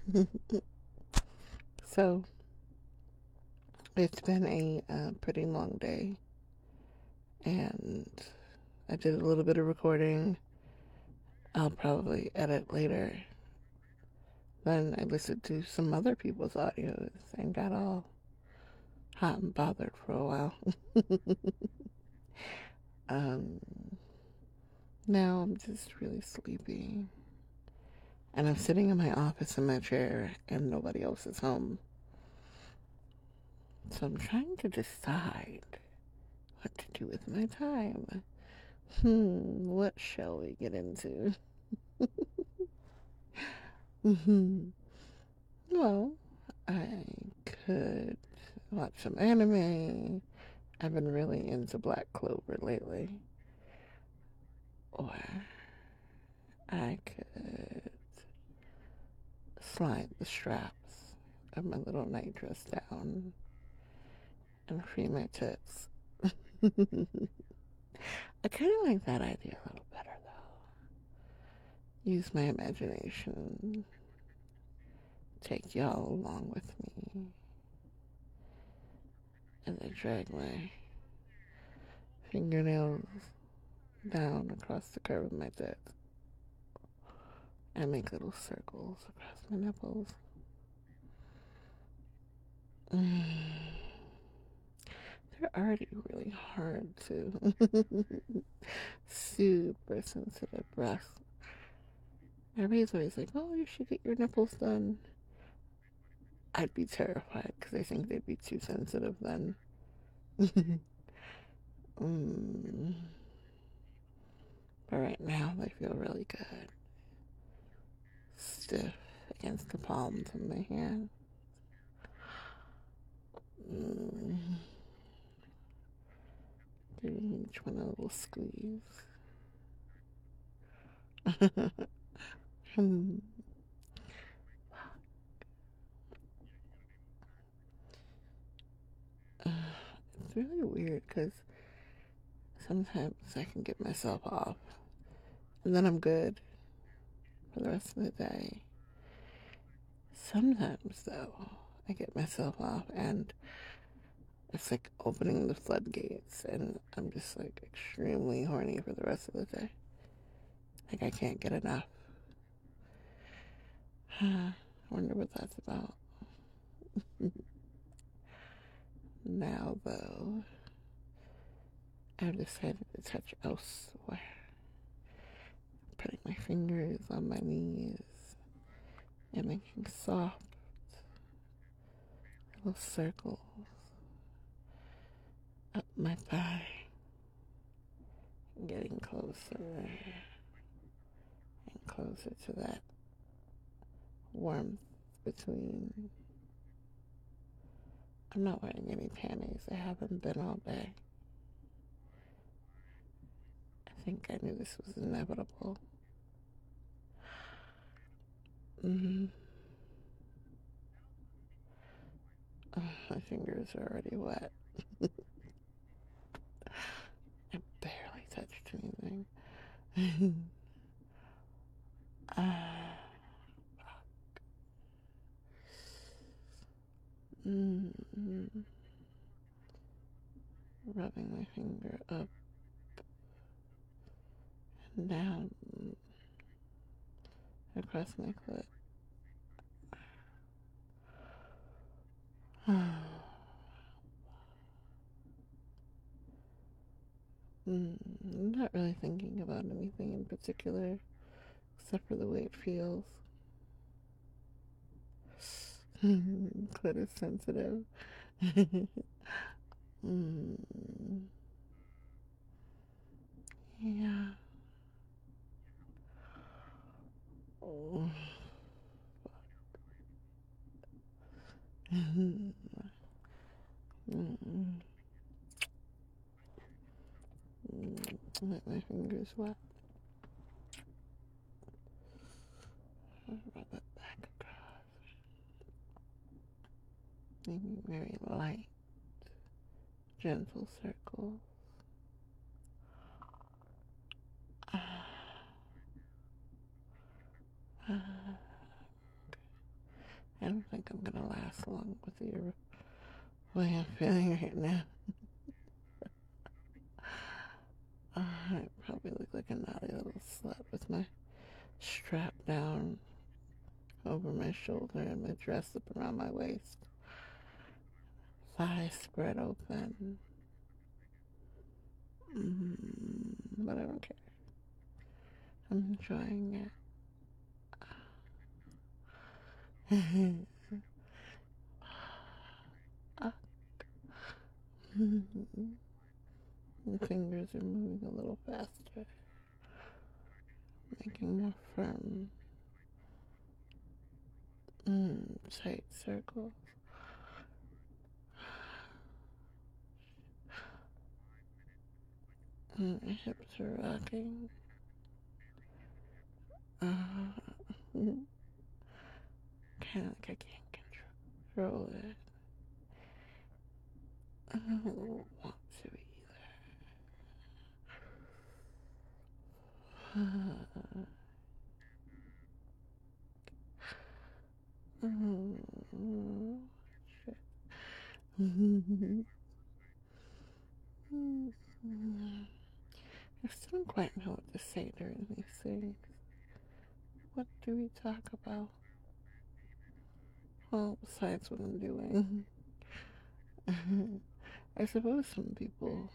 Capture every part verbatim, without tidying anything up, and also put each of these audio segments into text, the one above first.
So, it's been a uh, pretty long day, and I did a little bit of recording. I'll probably edit later. Then I listened to some other people's audios and got all hot and bothered for a while. um, Now I'm just really sleepy. And I'm sitting in my office in my chair, and nobody else is home. So I'm trying to decide what to do with my time. Hmm, what shall we get into? hmm Well, I could watch some anime. I've been really into Black Clover lately. Or I could slide the straps of my little night dress down and free my tits. I kind of like that idea a little better, though. Use my imagination. Take y'all along with me as I drag my fingernails down across the curve of my tits and make little circles across my nipples. Mm. They're already really hard to super sensitive breasts. Everybody's always like, oh, you should get your nipples done. I'd be terrified because I think they'd be too sensitive then. mm. But right now, they feel really good. Stiff against the palms of my hand. Mm. Giving each one a little squeeze. hmm. uh, it's really weird because sometimes I can get myself off and then I'm good for the rest of the day. Sometimes, though, I get myself off and it's like opening the floodgates and I'm just like extremely horny for the rest of the day. Like I can't get enough. I wonder what that's about. Now, though, I've decided to touch elsewhere. Putting my fingers on my knees and making soft little circles up my thigh. Getting closer and closer to that warmth between. I'm not wearing any panties. I haven't been all day. I think I knew this was inevitable. Mm-hmm. Oh, my fingers are already wet. I barely touched anything. ah, mm-hmm. Rubbing my finger up and down across my foot. mm, I'm not really thinking about anything in particular except for the way it feels. Clit is sensitive. mm, yeah. Oh. mm, mm, let my fingers wet. Rub it back across. Making very light, gentle circles. Ah, ah. I don't think I'm gonna last long with your way I'm feeling right now. uh, I probably look like a naughty little slut with my strap down over my shoulder and my dress up around my waist. Thighs spread open. Mm, but I don't care. I'm enjoying it. The fingers are moving a little faster, making more firm, mm, tight circles. Mm, my hips are rocking. Uh, kind of like I can't control it. I don't want to either. Oh, shit. I still don't quite know what to say during these things. What do we talk about? Well, besides what I'm doing. I suppose some people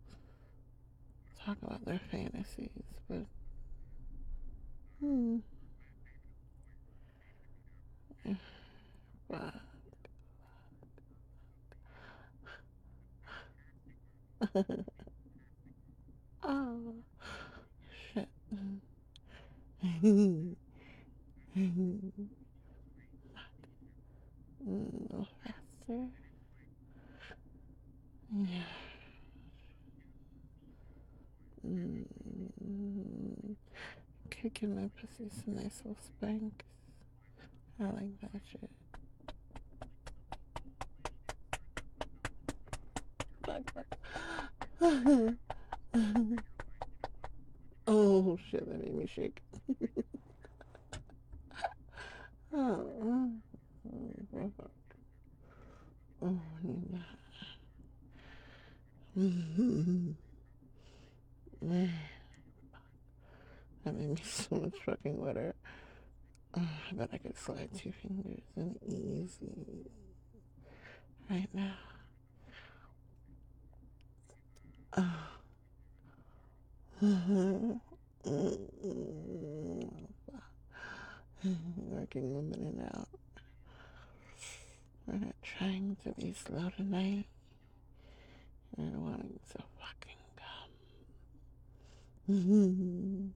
talk about their fantasies, but hmm. But oh shit. No faster. Yeah. Mm. Kicking my pussy some nice little spanks. I like that shit. Fuck, fuck. Oh shit, that made me shake. Oh, oh, oh, yeah. That made me so much fucking wetter. Oh, I bet I could slide two fingers in easy right now. Oh. Working them in and out. We're not trying to be slow tonight. We're wanting to fucking come.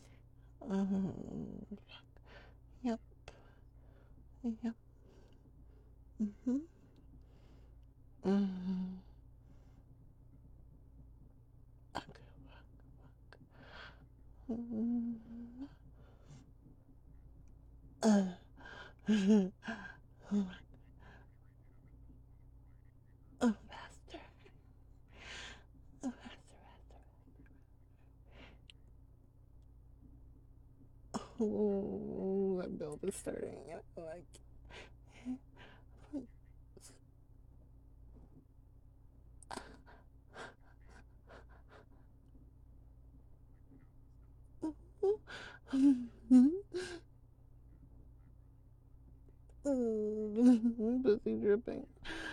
Oh, yep. Yep. Mm-hmm. Mm-hmm. Okay, fuck, fuck. Mm-hmm. Uh. Oh, oh, faster. Oh, faster, faster. Oh, that build is starting. I like. Pussy dripping.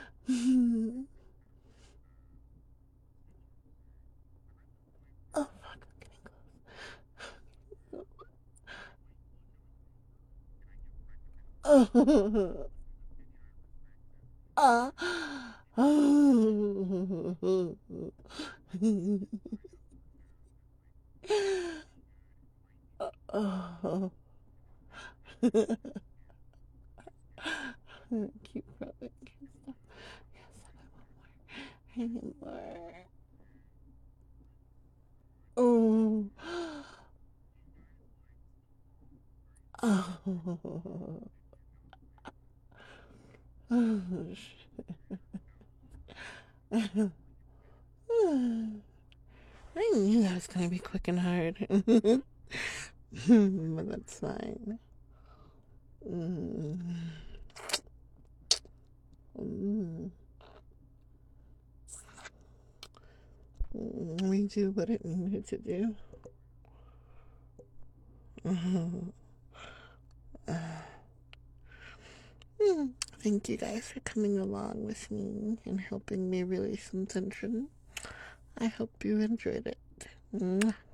Oh fuck, I'm getting close. Oh. Ah. Oh. Oh. Keep rubbing. Stop. Yes, I want more. I need more. Oh. Oh. Oh, shit. I knew that was gonna be quick and hard. But that's fine. Mm. Let me do what it needed to do. Thank you guys for coming along with me and helping me release some tension. I hope you enjoyed it.